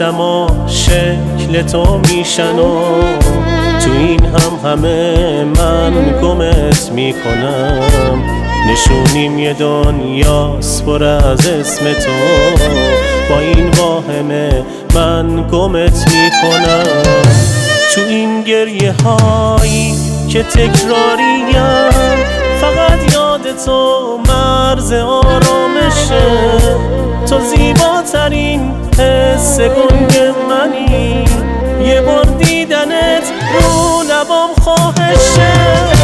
آدما شکل تو میشن و تو این همه من گمت میکنم. نشونیم یه دنیاست پر از اسم تو، با این واهمه من گمت میکنم. تو این گریه هایی که تکراریم فقط یاد تو مرز آرامشه. تو زیباترین حس گنگ منی، یه بار دیدنت رو لبام خواهشه.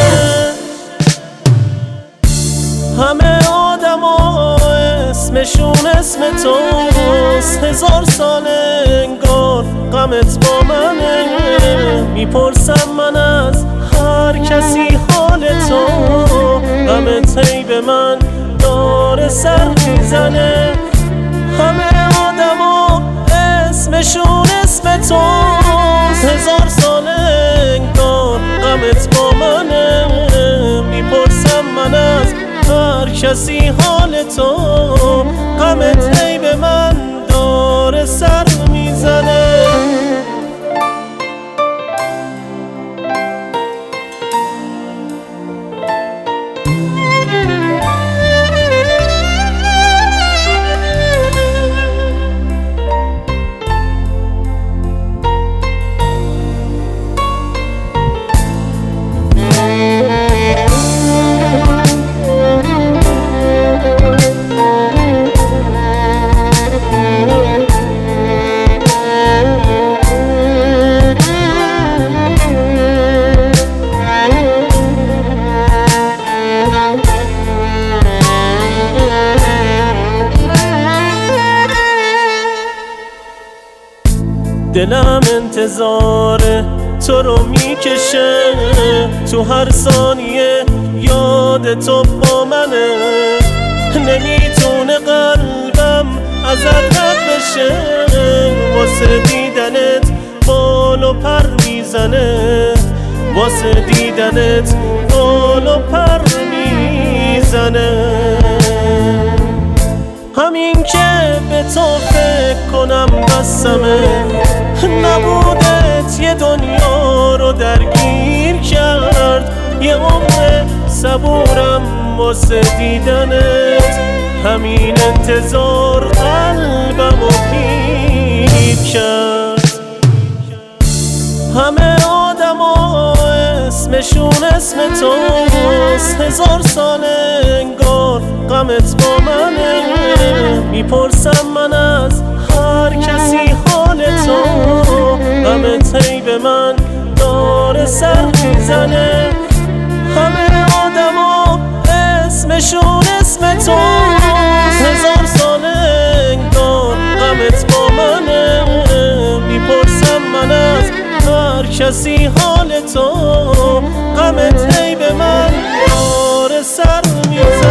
همه آدما اسمشون اسم توست، 1000 سال انگار غمت با منه. میپرسم من از هر کسی حال تو، غمت هی به من داره سر میزنه. همه آدما اسمشون اسم توست، 1000 سال انگار غمت با منه. میپرسم من از هر کسی حال تو، غمت هی به من داره سر میزنه. دلم انتظار تو رو میکشه، تو هر ثانیه یاد تو با منه. نمیتونه قلبم ازت رد بشه، واسه دیدنت بال و پر میزنه. واسه دیدنت بال و پر میزنه. همین که به تو فکر کنم بسمه، نبودت یه دنیا رو درگیر کرد. یه عمر صبورم واسه دیدنت، همین انتظار قلبمو پیر کرد. همه آدما اسمشون اسم توست، 1000 سال انگار غمت با منه. میپرسم من از هر کسی حال تو، غمت هی به من داره سر میزنه. همه آدما اسمشون اسم توست، 1000 سال انگار غمت با منه. میپرسم من از هر کسی حال تو، غمت هی به من داره سر میزنه.